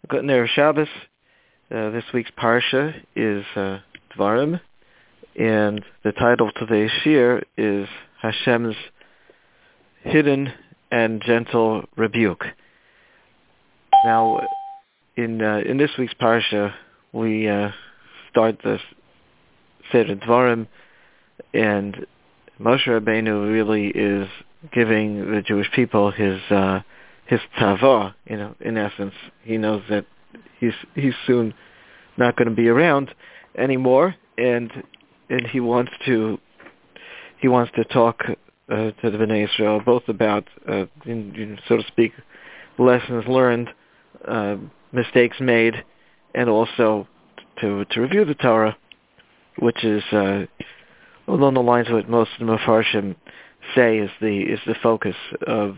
Good Erev Shabbos. This week's parsha is Dvarim, and the title of today's shir is Hashem's Hidden and Gentle Rebuke. Now, in this week's parsha, we start the Seder Dvarim, and Moshe Rabbeinu really is giving the Jewish people his tzava, in essence. He knows that he's soon not going to be around anymore, and he wants to talk to the Bnei Israel both about, so to speak, lessons learned, mistakes made, and also to review the Torah, which is along the lines of what most of the Mefarshim say is the focus of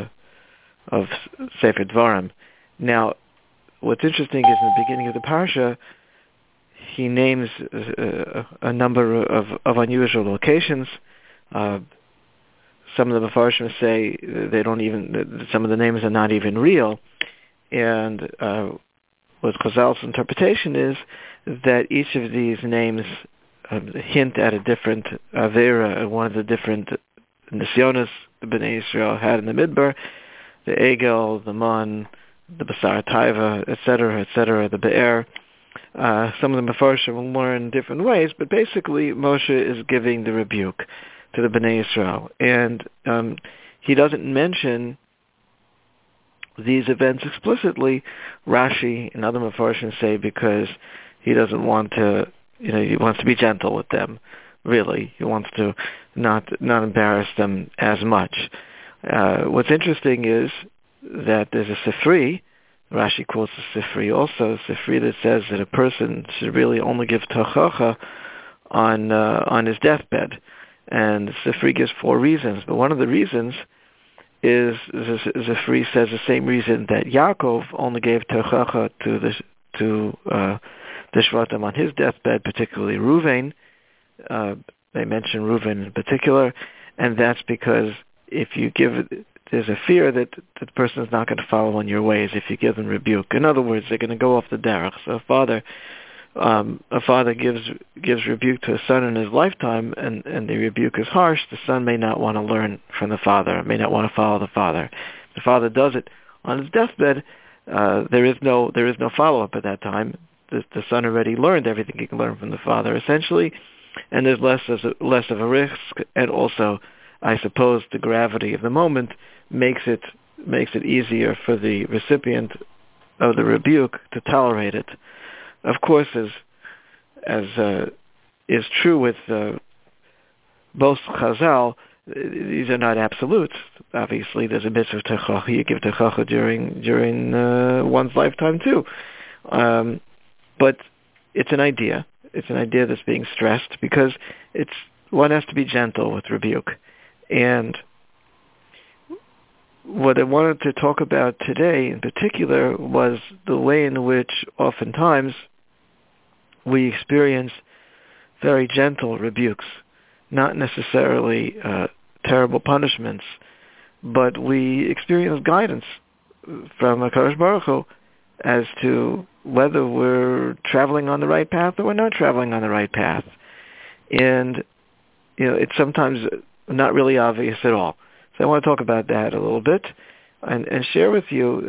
Sefer Dvarim. Now, what's interesting is in the beginning of the parsha, he names a number of unusual locations. Some of the Mefarshim say some of the names are not even real, and what Chazal's interpretation is that each of these names hint at a different avera, one of the different nisyonos the Bnei Israel had in the Midbar, the Egel, the Man, the Basar Taiva, etc., the Be'er. Some of the Mefarshim will learn different ways, but basically Moshe is giving the rebuke to the Bnei Israel. And he doesn't mention these events explicitly. Rashi and other Mefarshim say because he doesn't want to, he wants to be gentle with them, really. He wants to not embarrass them as much. What's interesting is that there's a Sifri, Rashi quotes a Sifri also, a Sifri that says that a person should really only give Tochacha on his deathbed. And the Sifri gives 4 reasons, but one of the reasons is Sifri says the same reason that Yaakov only gave Tochacha to the Shvatim on his deathbed, particularly Reuven. They mention Reuven in particular, and that's because if you there's a fear that the person is not going to follow in your ways if you give them rebuke. In other words, they're going to go off the derech. So a father gives rebuke to a son in his lifetime, and the rebuke is harsh. The son may not want to learn from the father, may not want to follow the father. The father does it on his deathbed. There is no follow-up at that time. The son already learned everything he can learn from the father, essentially, and there's less of a risk, and also, I suppose, the gravity of the moment makes it easier for the recipient of the rebuke to tolerate it. Of course, as is true with both Chazal, these are not absolutes. Obviously, there's a mitzvah techacha. You give techacha during one's lifetime too, but it's an idea. It's an idea that's being stressed because one has to be gentle with rebuke. And what I wanted to talk about today in particular was the way in which oftentimes we experience very gentle rebukes, not necessarily terrible punishments, but we experience guidance from HaKadosh Baruch Hu as to whether we're traveling on the right path or we're not traveling on the right path. And, it's sometimes not really obvious at all. So I want to talk about that a little bit and share with you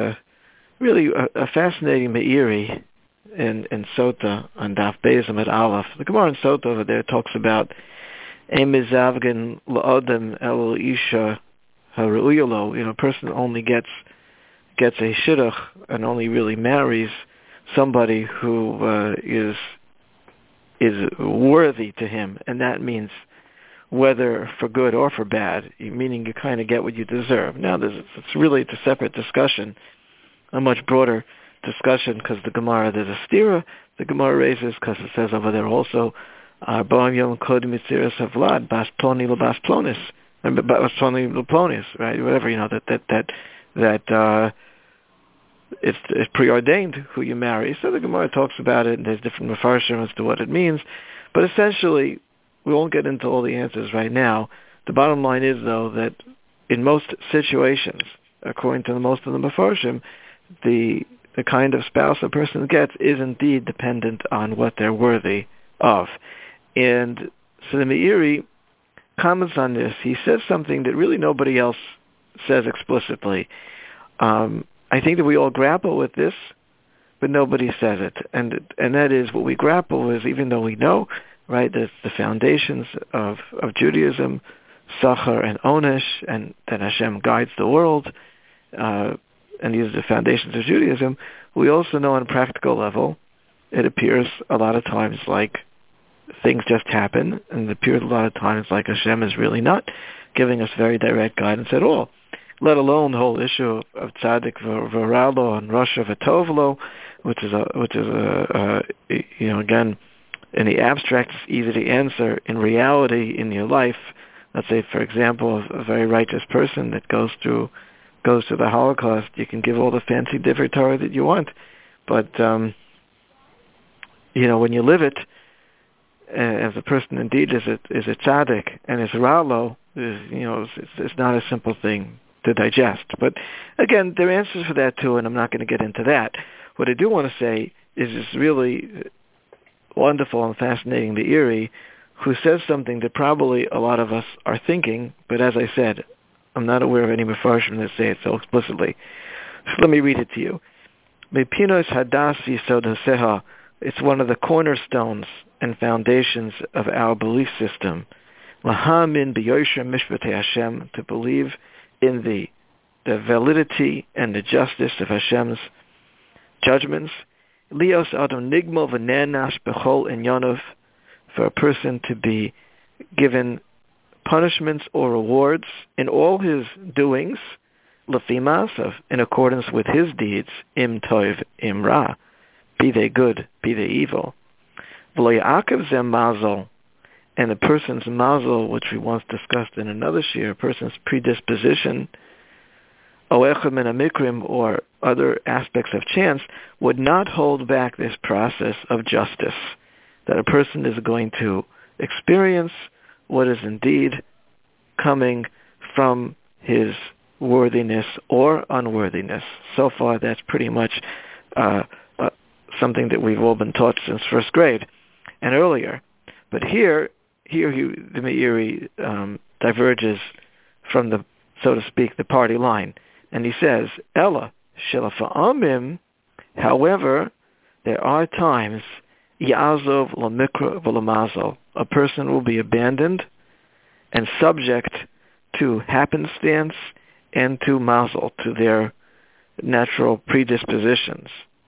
a fascinating Meiri in Sota on Daf Beis Amud Aleph. The Gemara in Sota over there talks about Ein mizavgen la'odem el isha ha're'uya lo. A person only gets a shidduch and only really marries somebody who is worthy to him, and that means whether for good or for bad, meaning you kind of get what you deserve. Now, it's a separate discussion, a much broader discussion, because there's a stira the Gemara raises, because it says over there also, Bo'am yom kodim mitziras havlad, bas ploni lebas plonis, bas ploni leplonis, right? Whatever, that it's preordained who you marry. So the Gemara talks about it, and there's different mefarshim as to what it means. But essentially, we won't get into all the answers right now. The bottom line is, though, that in most situations, according to most of the mefarshim, the the kind of spouse a person gets is indeed dependent on what they're worthy of. And so the Meiri comments on this. He says something that really nobody else says explicitly. I think that we all grapple with this, but nobody says it. And that is what we grapple with, even though we know, right, that the foundations of Judaism, Sachar and Onesh, and that Hashem guides the world, and these are the foundations of Judaism. We also know on a practical level, it appears a lot of times like things just happen, and it appears a lot of times like Hashem is really not giving us very direct guidance at all, let alone the whole issue of tzaddik v'ralo and rasha v'tovlo, which is again, in the abstract, it's easy to answer. In reality, in your life, let's say, for example, a very righteous person that goes through the Holocaust, you can give all the fancy divrei Torah that you want, but when you live it, as a person indeed is a tzaddik and is ralo, it's not a simple thing to digest. But again, there are answers for that too, and I'm not going to get into that. What I do want to say is it's really wonderful and fascinating, the Meiri, who says something that probably a lot of us are thinking, but as I said, I'm not aware of any Mefarshim that say it so explicitly. So let me read it to you. Mepinos hadas yisod haseha. It's one of the cornerstones and foundations of our belief system. Lahamin b'yosher mishpatei Hashem, to believe in the validity and the justice of Hashem's judgments. Lios adam nigmo v'nenash b'chol inyanov, for a person to be given punishments or rewards in all his doings, lefi maasav, in accordance with his deeds, im tov, im ra, be they good, be they evil. V'lo ya'akev zem mazel, and a person's mazel, which we once discussed in another shir, a person's predisposition, oechad min hamikrim, or other aspects of chance, would not hold back this process of justice, that a person is going to experience what is indeed coming from his worthiness or unworthiness. So far, that's pretty much something that we've all been taught since first grade and earlier. But here the Meiri diverges from the, so to speak, the party line, and he says, Ella shelafa'amim, however, there are times, ya'azov l'mikra v'l'mazel, a person will be abandoned and subject to happenstance and to mazel, to their natural predispositions.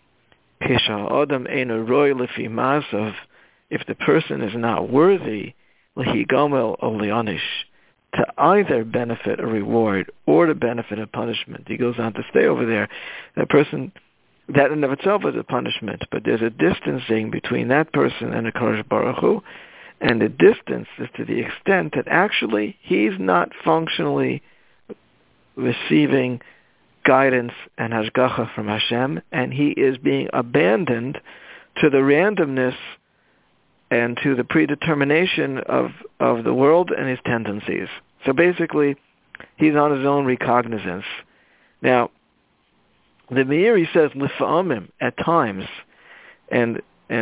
Adam eino roy lefi masav, if the person is not worthy, lehigomel o leonish, to either benefit a reward or to benefit a punishment. He goes on to stay over there. That person, that in of itself is a punishment, but there's a distancing between that person and the Kadosh Baruch Hu, and the distance is to the extent that actually he's not functionally receiving guidance and hashgacha from Hashem, and he is being abandoned to the randomness and to the predetermination of the world and his tendencies. So basically, he's on his own recognizance. Now, the Meiri says lifa'amim, at times, and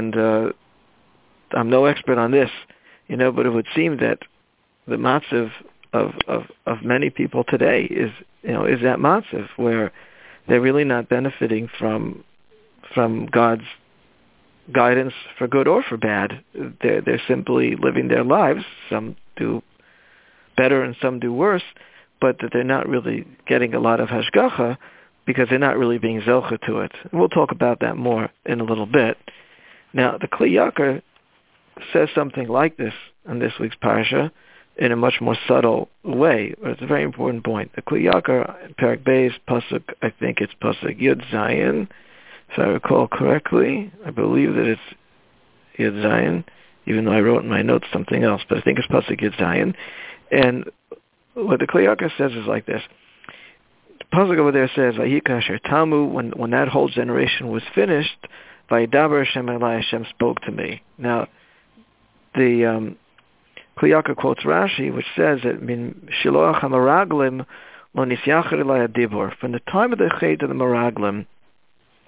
I'm no expert on this, but it would seem that the matzav of many people today is that matzav where they're really not benefiting from God's guidance for good or for bad. They're simply living their lives. Some do better and some do worse, but that they're not really getting a lot of hashgacha because they're not really being zelcha to it. And we'll talk about that more in a little bit. Now, the Kli Yakar says something like this in this week's parsha in a much more subtle way. It's a very important point. The Kli Yakar, Perek Beis, pasuk, I think it's pasuk Yud Zayin, if I recall correctly. I believe that it's Yud Zayin, even though I wrote in my notes something else, but I think it's pasuk Yud Zayin. And what the Kli Yakar says is like this. The pasuk over there says, Vayika Asher Tamu, when that whole generation was finished, Vayidaber Hashem Elai, Hashem spoke to me. Now, the Kli Yakar quotes Rashi, which says that min shiloach hamaraglim lo nisyacher elai adibur. From the time of the chet of the maraglim,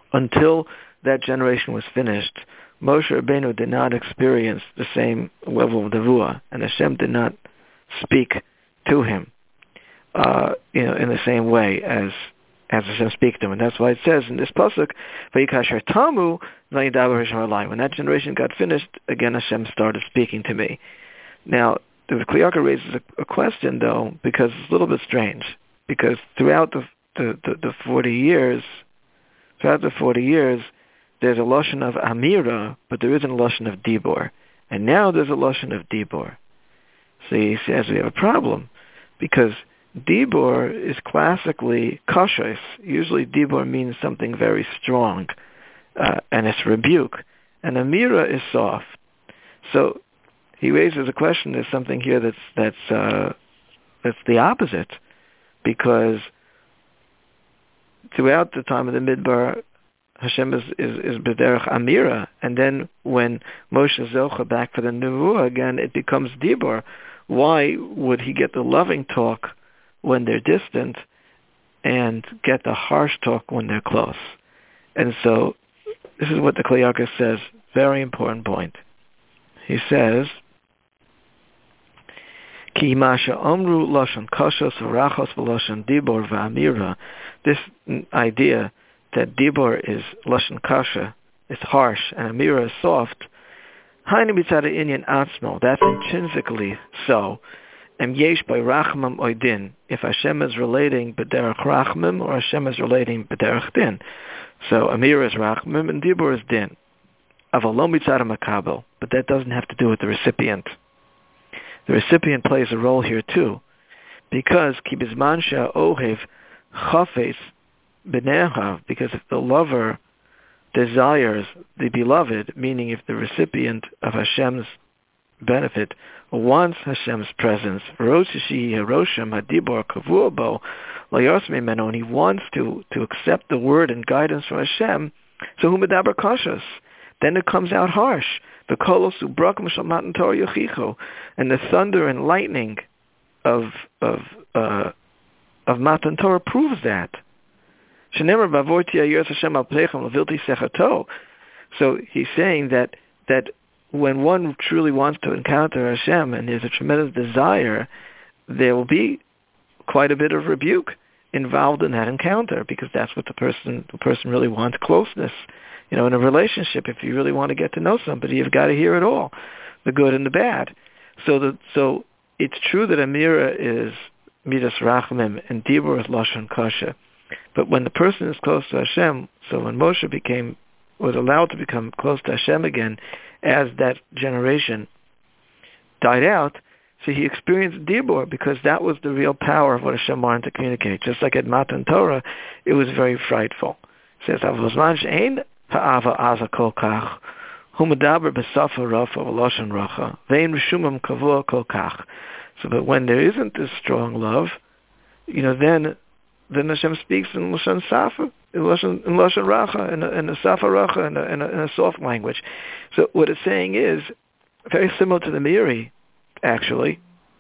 Until that generation was finished, Moshe Rabbeinu did not experience the same level of Nevuah, and Hashem did not speak to him, in the same way as Hashem speaks to him. And that's why it says in this pasuk, "Vayikasher tamu v'yidaber Hashem alai." When that generation got finished, again Hashem started speaking to me. Now, the Kli Yakar raises a question, though, because it's a little bit strange. Because throughout the 40 years, there's a lashon of Amira, but there isn't a lashon of Dibor. And now there's a lashon of Dibor. So he says we have a problem, because Dibor is classically kashos. Usually Dibor means something very strong, and it's rebuke. And Amira is soft. So he raises a question. There's something here that's the opposite, because throughout the time of the Midbar, Hashem is b'derech Amira, and then when Moshe Zocha back for the Nevuah again, it becomes Dibor. Why would he get the loving talk when they're distant and get the harsh talk when they're close? And so this is what the Kli Yakar says, very important point. He says, Ki masha omru lashon kashos v'rachos v'lashon dibor v'amira. This idea that dibor is lashon kasha, is harsh, and amira is soft, hainu mitzad inyan atzmo. That's intrinsically so. Em yesh by rachmam oidin. If Hashem is relating b'derech rachmam, or Hashem is relating b'derech din. So amira is rachmam and dibor is din. Aval lo mitzad makabel. But that doesn't have to do with the recipient. The recipient plays a role here too, because ki bizman she'ohev chafetz b'nechav, because if the lover desires the beloved, meaning if the recipient of Hashem's benefit wants Hashem's presence, and he wants to accept the word and guidance from Hashem, so humedaber kashas, then it comes out harsh. The kolos ubrakam shel matan Torah yochicho, and the thunder and lightning of Matan Torah proves that. So he's saying that when one truly wants to encounter Hashem and there's a tremendous desire, there will be quite a bit of rebuke involved in that encounter, because that's what the person really wants, closeness. In a relationship, if you really want to get to know somebody, you've got to hear it all, the good and the bad. So it's true that Amira is Midas Rachmim and Dibur is Lashon Kasha. But when the person is close to Hashem, so when Moshe was allowed to become close to Hashem again, as that generation died out, so he experienced Dibur, because that was the real power of what Hashem wanted to communicate. Just like at Matan Torah, it was very frightful. It says, ha'ava aza kol kach, hu medaber b'safa rafa v'loshen racha, ve'in rishumam kavua kol kach. So that when there isn't this strong love, then Hashem speaks in Lashon Safa, in Lashon Racha, in a Safa Racha, in a soft language. So what it's saying is very similar to the Miri, actually.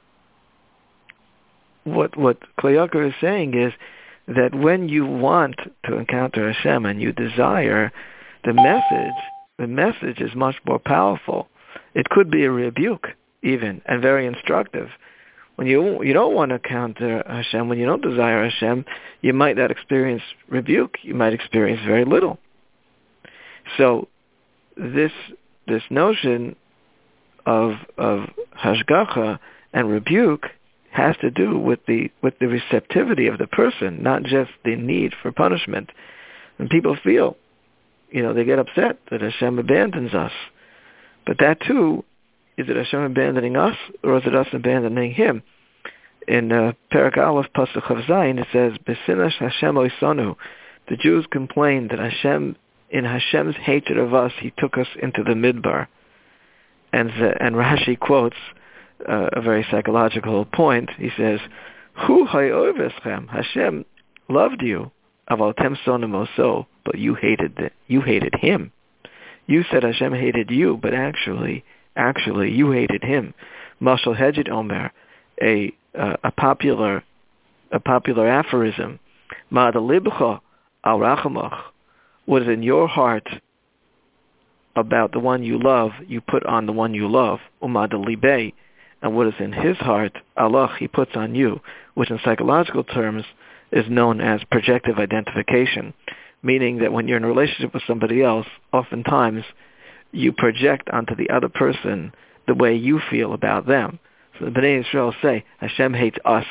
What Kli Yakar is saying is that when you want to encounter Hashem and you desire, the message is much more powerful. It could be a rebuke, even, and very instructive. When you don't want to encounter Hashem, when you don't desire Hashem, you might not experience rebuke. You might experience very little. So this notion of hashgacha and rebuke has to do with the receptivity of the person, not just the need for punishment. And people feel, they get upset that Hashem abandons us. But that too, is it Hashem abandoning us, or is it us abandoning Him? In Perek Aleph, Pasuk Chav Zayin, it says, "B'sinash Hashem oisanu." The Jews complained that Hashem, in Hashem's hatred of us, He took us into the Midbar. And Rashi quotes a very psychological point. He says, "Hu hayoveschem." Hashem loved you, aval tem sonim oso, but you hated Him. You said Hashem hated you, but actually you hated Him. Mashal Hejit Omer, a popular aphorism. Ma'ad libcha al rachamach. what is in your heart about the one you love, you put on the one you love, umad libay, and what is in his heart, Allah, he puts on you, which in psychological terms is known as projective identification, meaning that when you're in a relationship with somebody else, oftentimes you project onto the other person the way you feel about them. So the Bnei Israel say, Hashem hates us,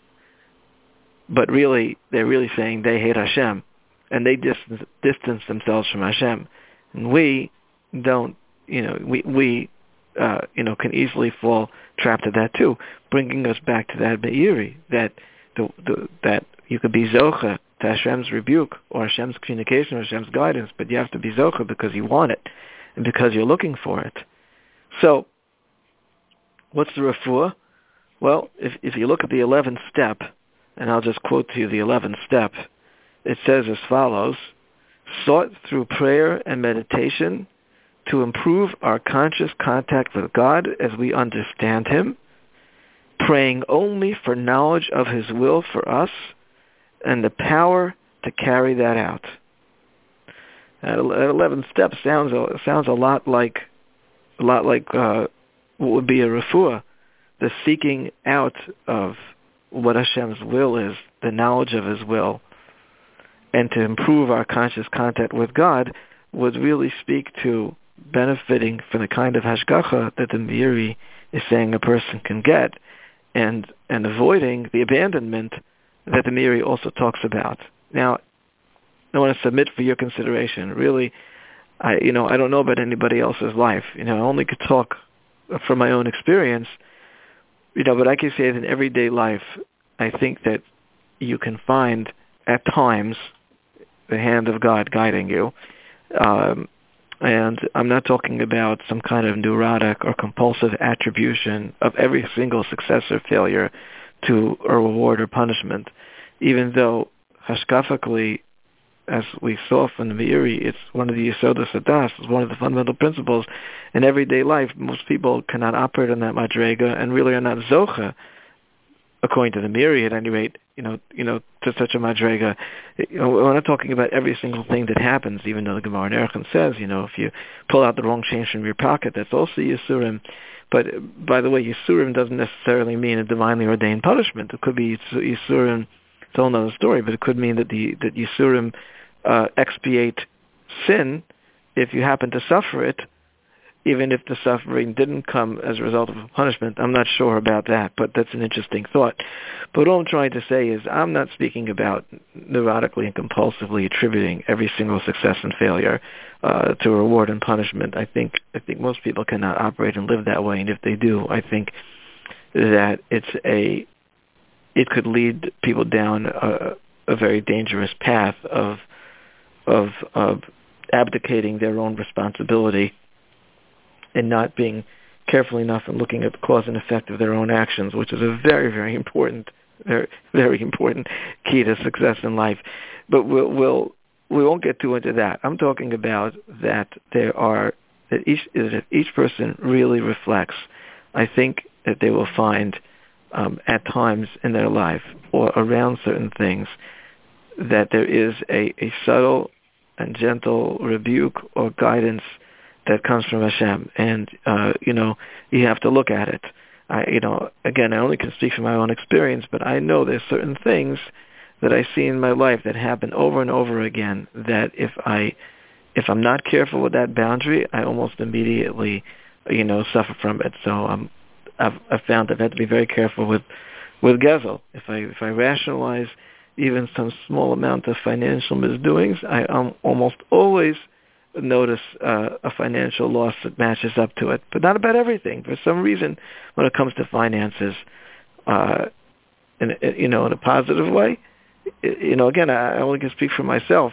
but really, they're really saying they hate Hashem, and they distance themselves from Hashem. And we don't, we can easily fall trapped to that too, bringing us back to that Be'iri, that you could be Zocha to Hashem's rebuke, or Hashem's communication, or Hashem's guidance, but you have to be Zocha because you want it, and because you're looking for it. So, what's the refuah? Well, if you look at the 11th step, and I'll just quote to you the 11th step, it says as follows: sought through prayer and meditation to improve our conscious contact with God as we understand Him, praying only for knowledge of His will for us and the power to carry that out. That 11th step sounds a lot like what would be a refuah, the seeking out of what Hashem's will is, the knowledge of His will, and to improve our conscious contact with God would really speak to benefiting from the kind of hashgacha that the Meiri is saying a person can get, and avoiding the abandonment that the Meiri also talks about. Now, I want to submit for your consideration. Really, I don't know about anybody else's life. I only could talk from my own experience. But I can say that in everyday life, I think that you can find at times the hand of God guiding you. And I'm not talking about some kind of neurotic or compulsive attribution of every single success or failure to a reward or punishment, even though hashkafically, as we saw from the Meiri, it's one of the Yesodos Hadas, it's one of the fundamental principles. In everyday life, most people cannot operate on that madrega and really are not zocha, according to the Meiri, at any rate, to such a madrega. We're not talking about every single thing that happens, even though the Gemara in Erechim says, if you pull out the wrong change from your pocket, that's also Yisurim. But, by the way, Yisurim doesn't necessarily mean a divinely ordained punishment. It could be Yisurim, it's a whole other story, but it could mean that that Yisurim expiate sin if you happen to suffer it, even if the suffering didn't come as a result of a punishment. I'm not sure about that, but that's an interesting thought. But all I'm trying to say is I'm not speaking about neurotically and compulsively attributing every single success and failure to reward and punishment. I think most people cannot operate and live that way, and if they do, I think that it could lead people down a very dangerous path of abdicating their own responsibility and not being careful enough in looking at the cause and effect of their own actions, which is a very, very important, very, very important key to success in life. But we won't get too into that. I'm talking about that each person really reflects. I think that they will find at times in their life or around certain things that there is a subtle and gentle rebuke or guidance that comes from Hashem, and you have to look at it. Again, I only can speak from my own experience, but I know there's certain things that I see in my life that happen over and over again. That if I'm not careful with that boundary, I almost immediately, suffer from it. So I've found that I have to be very careful with Gezel. If I rationalize even some small amount of financial misdoings, I almost always notice a financial loss that matches up to it, but not about everything. For some reason, when it comes to finances, in a positive way, again, I only can speak for myself,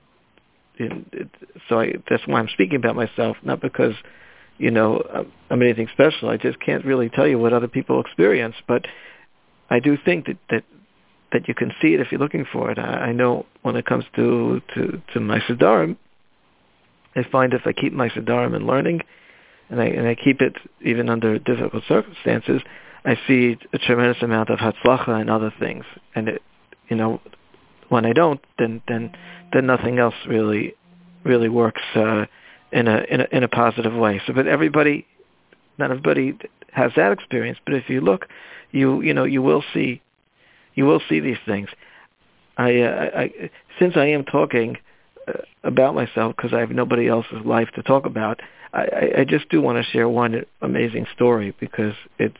that's why I'm speaking about myself, not because I'm anything special. I just can't really tell you what other people experience, but I do think that you can see it if you're looking for it. I know when it comes to my Siddharim, I find if I keep my Siddharim in learning, and I keep it even under difficult circumstances, I see a tremendous amount of hatzlacha and other things. And when I don't, then nothing else really really works in a positive way. So, but not everybody has that experience. But if you look, you will see these things. Since I am talking about myself because I have nobody else's life to talk about, I just do want to share one amazing story, because it's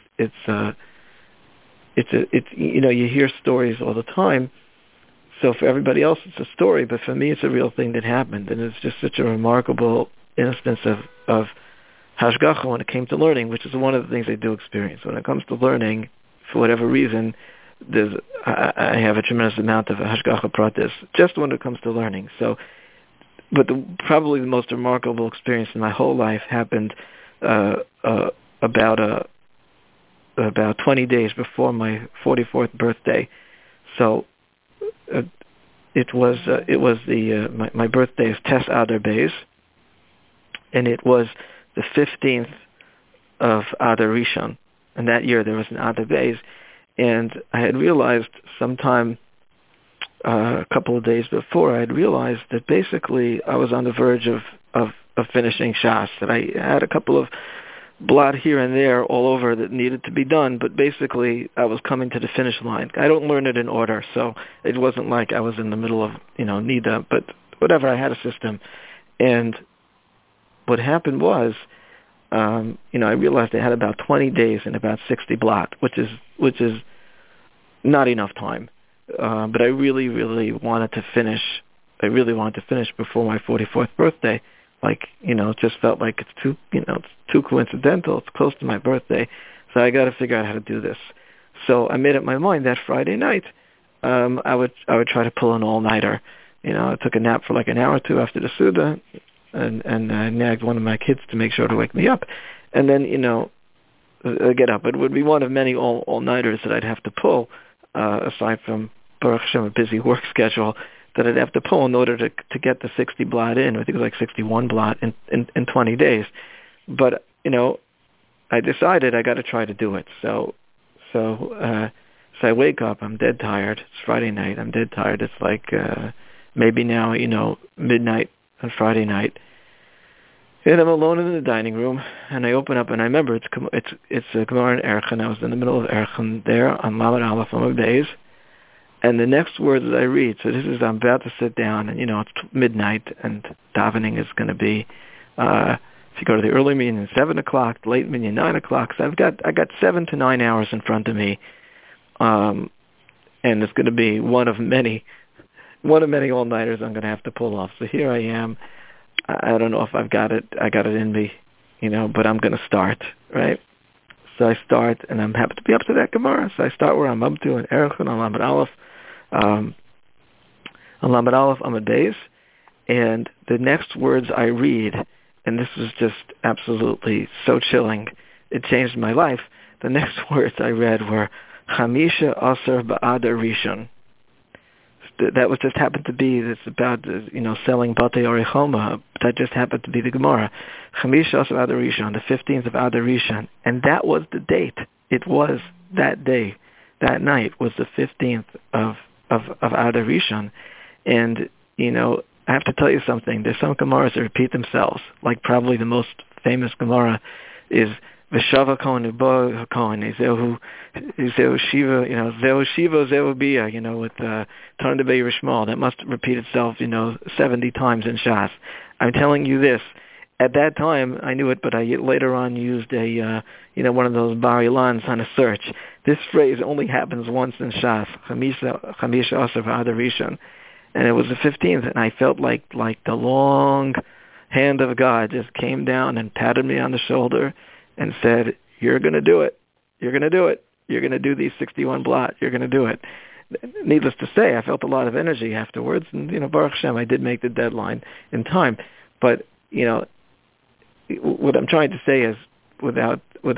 you hear stories all the time. So for everybody else, it's a story, but for me, it's a real thing that happened, and it's just such a remarkable instance of hashgacha when it came to learning, which is one of the things I do experience. When it comes to learning, for whatever reason, I have a tremendous amount of hashgacha pratis, just when it comes to learning. So, but probably the most remarkable experience in my whole life happened about 20 days before my 44th birthday. So my birthday is Tes Adar Beis, and it was the 15th of Adar Rishon, and that year there was an Adar Beis, and I had realized sometime a couple of days before, I had realized that basically I was on the verge of finishing Shas, that I had a couple of blot here and there all over that needed to be done, but basically I was coming to the finish line. I don't learn it in order, so it wasn't like I was in the middle of, Nida, but whatever, I had a system. And what happened was, I realized I had about 20 days and about 60 blot, which is not enough time. But I really, really wanted to finish. I really wanted to finish before my 44th birthday. It just felt like it's too coincidental. It's close to my birthday, so I got to figure out how to do this. So I made up my mind that Friday night, I would try to pull an all-nighter. I took a nap for like an hour or two after the Suda, and I nagged one of my kids to make sure to wake me up, and then get up. It would be one of many all-nighters that I'd have to pull, aside from Baruch Hashem, a busy work schedule, that I'd have to pull in order to get the 60 blot in. I think it was like 61 blot in 20 days. But, I decided I got to try to do it. So I wake up, I'm dead tired. It's Friday night, I'm dead tired. It's like maybe now, midnight on Friday night. And I'm alone in the dining room, and I open up, and I remember it's a Gemara in Erechim. I was in the middle of Erechim there on Lamed Aleph Amud Beis. And the next word that I read, so this is, I'm about to sit down, and it's midnight, and davening is going to be, if you go to the early minyan, 7 o'clock, late minyan, 9 o'clock. So I got 7 to 9 hours in front of me, and it's going to be one of many all-nighters I'm going to have to pull off. So here I am. I don't know if I got it in me, but I'm going to start, right? So I start, and I'm happy to be up to that Gemara. So I start where I'm up to in Erechim on Lamed Aleph. On Lamed Aleph Amud Beis, and the next words I read, and this was just absolutely so chilling, it changed my life. The next words I read were Chamisha Aser Ba'adar Rishon. That was just happened to be, it's about, selling Batei Orichoma. That just happened to be the Gemara. Chamisha Aser Ba'adar Rishon, the 15th of Adar Rishon. And that was the date. It was that day. That night was the 15th of Adar Rishon. And, I have to tell you something. There's some Gemaras that repeat themselves. Like probably the most famous Gemara is V'shava Kohen Ubo HaKohen, Zehu Shiva, Zehu Shiva, Zehu Bia, with Tarn de Rishmal. That must repeat itself, 70 times in Shas. I'm telling you this. At that time, I knew it, but I later on used one of those Bar Ilans on a search. This phrase only happens once in Shas, Chamisha Aser V'Adar Rishon, and it was the 15th, and I felt like the long hand of God just came down and patted me on the shoulder and said, "You're going to do it. You're going to do it. You're going to do these 61 blot. You're going to do it." Needless to say, I felt a lot of energy afterwards, and Baruch Hashem, I did make the deadline in time, but what I'm trying to say is, without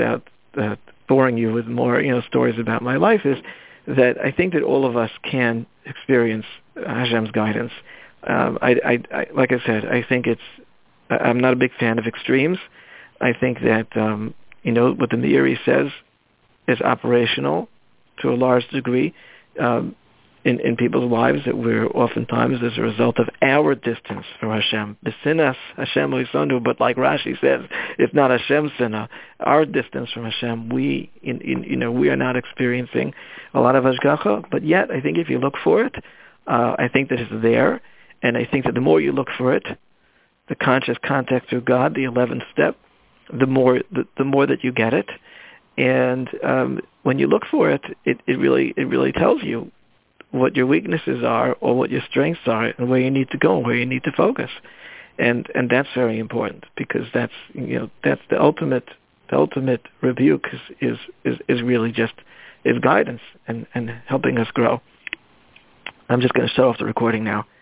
boring you with more stories about my life, is that I think that all of us can experience Hashem's guidance. I like I said, I think I'm not a big fan of extremes. I think that what the Meiri says is operational to a large degree. in people's lives that we're oftentimes as a result of our distance from Hashem. B'sinas Hashem Oisanu, but like Rashi says, it's not Hashem's sinna. Our distance from Hashem, we are not experiencing a lot of hashgacha, but yet I think if you look for it, I think that it's there, and I think that the more you look for it, the conscious contact through God, the 11th step, the more that you get it, and when you look for it, it really tells you what your weaknesses are or what your strengths are and where you need to go and where you need to focus, and that's very important, because that's the ultimate rebuke is really just is guidance and helping us grow. I'm just going to shut off the recording now.